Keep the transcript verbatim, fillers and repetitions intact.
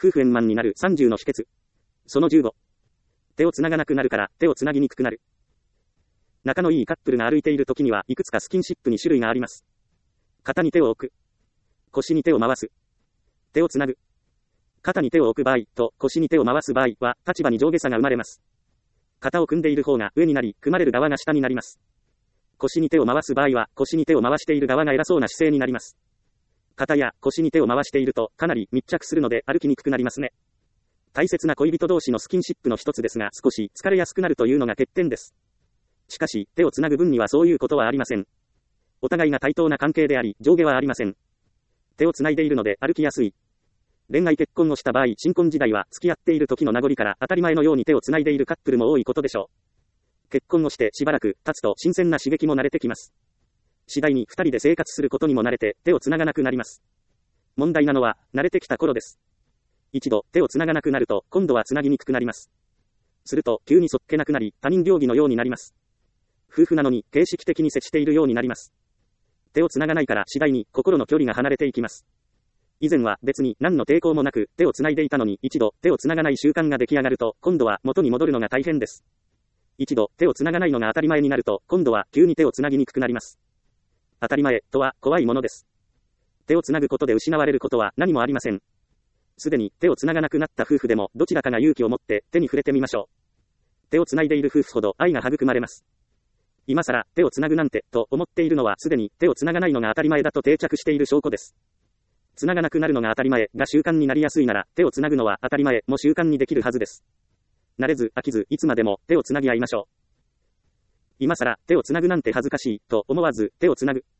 夫婦円満になるさんじゅうの秘訣。そのじゅうご。手をつながなくなるから手をつなぎにくくなる。仲のいいカップルが歩いている時にはいくつかスキンシップに種類があります。肩に手を置く。腰に手を回す。手をつなぐ。肩に手を置く場合と腰に手を回す場合は立場に上下差が生まれます。肩を組んでいる方が上になり、組まれる側が下になります。腰に手を回す場合は腰に手を回している側が偉そうな姿勢になります。肩や腰に手を回しているとかなり密着するので歩きにくくなりますね。大切な恋人同士のスキンシップの一つですが少し疲れやすくなるというのが欠点です。しかし手をつなぐ分にはそういうことはありません。お互いが対等な関係であり上下はありません。手をつないでいるので歩きやすい。恋愛結婚をした場合新婚時代は付き合っている時の名残から当たり前のように手をつないでいるカップルも多いことでしょう。結婚をしてしばらく経つと新鮮な刺激も慣れてきます。次第に二人で生活することにも慣れて手をつながなくなります。問題なのは慣れてきた頃です。一度手をつながなくなると今度はつなぎにくくなります。すると急にそっけなくなり他人行儀のようになります。夫婦なのに形式的に接しているようになります。手をつながないから次第に心の距離が離れていきます。以前は別に何の抵抗もなく手をつないでいたのに一度手をつながない習慣が出来上がると今度は元に戻るのが大変です。一度手をつながないのが当たり前になると今度は急に手をつなぎにくくなります。当たり前とは怖いものです。手をつなぐことで失われることは何もありません。すでに手をつながなくなった夫婦でもどちらかが勇気を持って手に触れてみましょう。手をつないでいる夫婦ほど愛が育まれます。今更手をつなぐなんてと思っているのはすでに手をつながないのが当たり前だと定着している証拠です。つながなくなるのが当たり前が習慣になりやすいなら手をつなぐのは当たり前も習慣にできるはずです。慣れず飽きずいつまでも手をつなぎ合いましょう。今更手をつなぐなんて恥ずかしいと思わず手をつなぐ。